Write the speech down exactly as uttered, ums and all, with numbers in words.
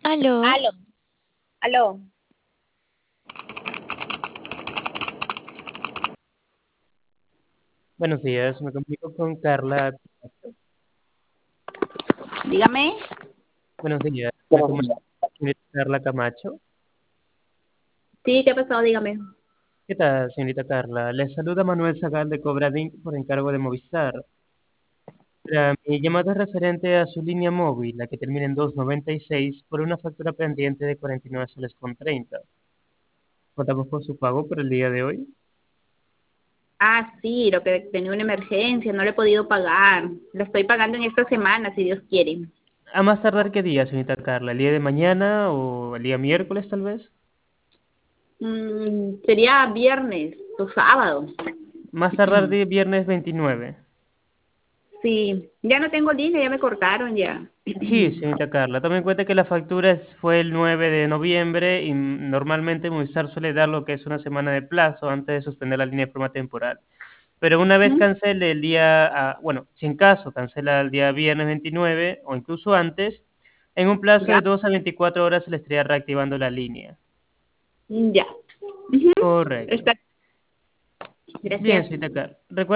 Aló, Aló, aló, Buenos días, me comunico con Carla. dígame. Buenos días, me comunico con Carla Camacho. Sí, ¿qué pasó? Dígame. ¿Qué tal, señorita Carla? Les saluda Manuel Zagal de Cobradín por encargo de Movistar. La- mi llamada es referente a su línea móvil, la que termina en doscientos noventa y seis, por una factura pendiente de cuarenta y nueve soles con treinta. ¿Contamos con su pago por el día de hoy? Ah, sí, lo que tenía una emergencia, no lo he podido pagar. Lo estoy pagando en esta semana, si Dios quiere. ¿A más tardar qué día, señorita Carla? ¿El día de mañana o el día miércoles, tal vez? Mm, sería viernes o sábado. Más tardar de viernes veintinueve. Sí, ya no tengo línea, ya me cortaron ya. Sí, señorita Carla, tome en cuenta que la factura es- fue el nueve de noviembre y mm, normalmente Movistar suele dar lo que es una semana de plazo antes de suspender la línea de forma temporal. Pero una vez Ujú. cancele el día, ah, bueno, si en caso cancela el día viernes veintinueve o incluso antes, en un plazo Ya, de dos a veinticuatro horas se le estaría reactivando la línea. ya. Ujú. Correcto. Está, Bien, gracias. señorita Carla.